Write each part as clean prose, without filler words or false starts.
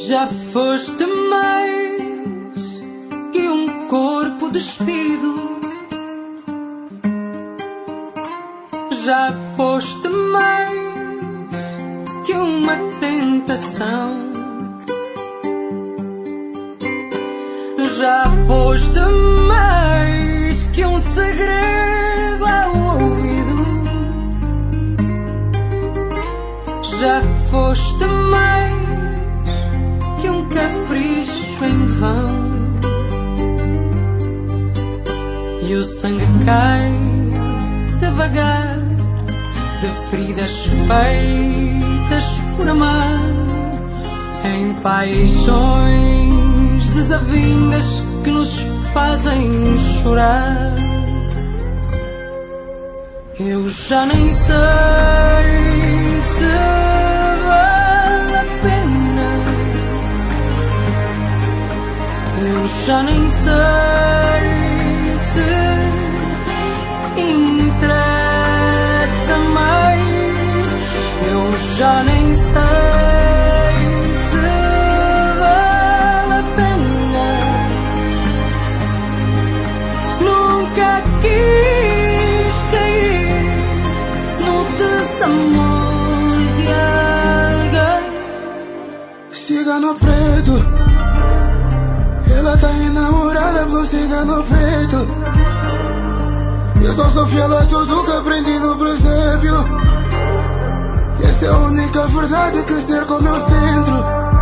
Já foste mais que um corpo despido. Já foste mais que uma tentação. Já foste mais que um segredo ao ouvido. Já foste mais que um capricho em vão. E o sangue cai devagar de feridas feitas por amar, em paixões desavindas que nos fazem chorar. Eu já nem sei se vale a pena. Eu já nem sei se interessa mais. Eu já nem sei se vale a pena. Nunca quis cair no desamor de alguém. Cigano preto, ela tá enamorada do cigano preto. Eu só sou fiel a tudo que aprendi no presépio. E essa é a única verdade que cerca o meu centro.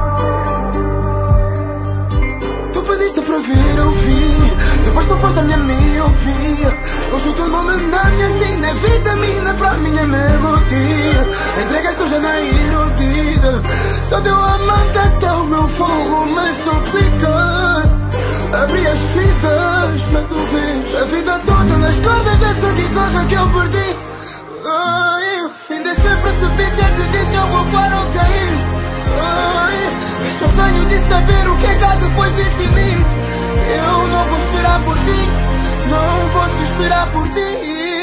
Tu pediste para vir, eu vi. Depois tu foste a minha miopia. Eu chuto o nome na minha sina, é vitamina pra minha melodia. Entrega suja na irodia. Só teu amante até o meu fogo me suplica. Abri as fitas pra tu ver a vida toda nas cordas dessa guitarra que eu perdi. Ai, fim de ser precipício, te deixa eu voar ou cair. Ai, mas só tenho de saber o que é que há depois do infinito. Eu não vou esperar por ti, não posso esperar por ti.